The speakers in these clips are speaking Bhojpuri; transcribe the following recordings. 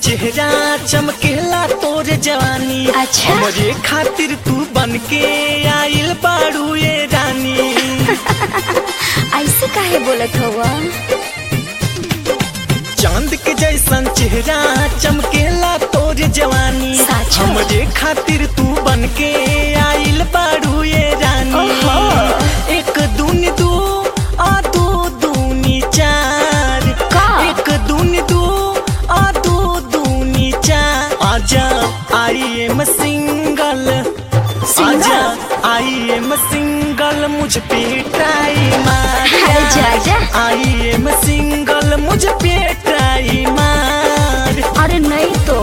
चेहरा चमकेला तोर जवानी। अच्छा। हमरे खातिर तू बन के आइल बाड़ू ये रानी। ऐसे काहे बोलत हवा? चांद के जैसन चेहरा चमकेला तोर जवानी। साचो? हमरे खातिर तू बन के आइल बाड़ू ये रानी। ओहो। एक दूनी दू आ दू दूनी चार। का? एक दूनी दू आ दू दूनी चार। आजा आई एम सिंगल। आजा आई एम सिंगल मुझ पे ट्राई मार। अरे जा जा। आई एम सिंगल मुझ पे ट्राई मार। अरे नहीं तो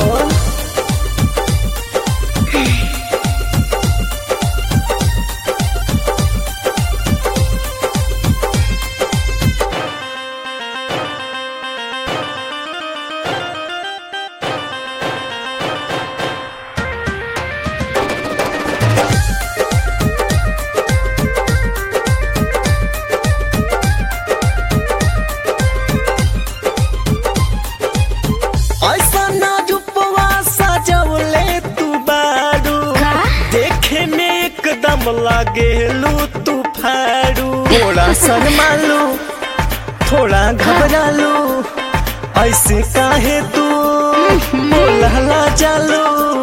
ऐसा ना रूपवा सजवले तू बारू। का? देखे में एकदम लागेलू तू फाड़ू। थोड़ा शर्मालू थोड़ा घबरालू ऐसे काहे तू बोलहला जालू।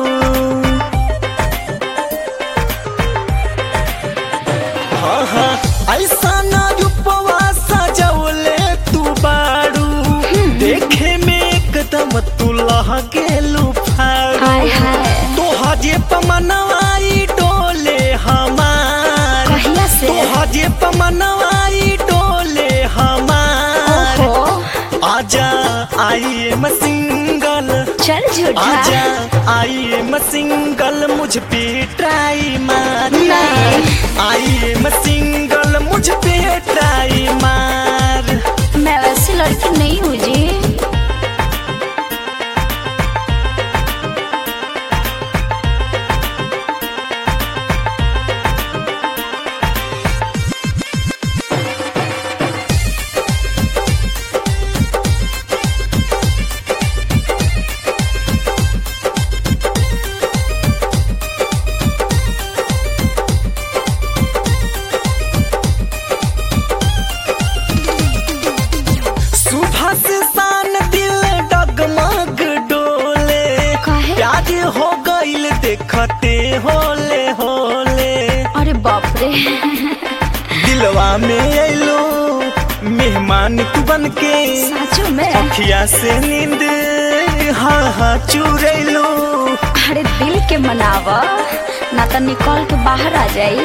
हाँ हाँ ऐसा ना रूपवा सजवले तू बारू। देखे में एकदम तू लहकेलू फाड़ू। हाय हाय तोहा जे पमनवाई डोले हमार। कहिया से? तोहा जे पमनवाई डोले हमार। ओहो आजा आई एम सिंगल। चल झूठा। आजा आई एम सिंगल मुझ पे ट्राई मार। नहीं। आई एम सिंगल मुझ पे ट्राई मार। मैं वैसी लड़की नहीं हूँ जी। सुबह से शान दिल डगमग डोले। काहे? प्यार हो गईल देखते होले होले। अरे बाप रे दिलवा में अइलो मेहमान तू बन के। साचो में? अखिया से नींद हाँ हाँ चुरैलो। अरे दिल के मनावा ना तो निकल के बाहर आ जाई।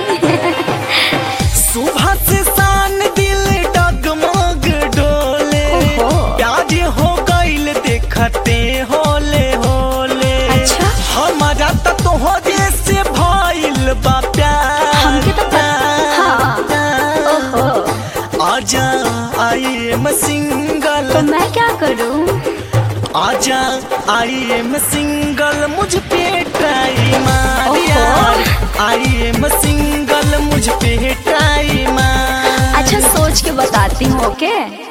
सुबह से शान दिल डगमग डोले। ओहो। प्यार हो गईल देखते होले होले। अच्छा। हमारा तोहरे से भइल बा प्यार। हमके तो हाँ। ओहो आजा आई एम सिंगल। तो मैं क्या करूँ? आजा आई एम सिंगल मुझ पे ट्राई मार। ओहो। यार आई एम सिंगल मुझ पे ट्राई मार। अच्छा सोच के बताती हूँ ओके।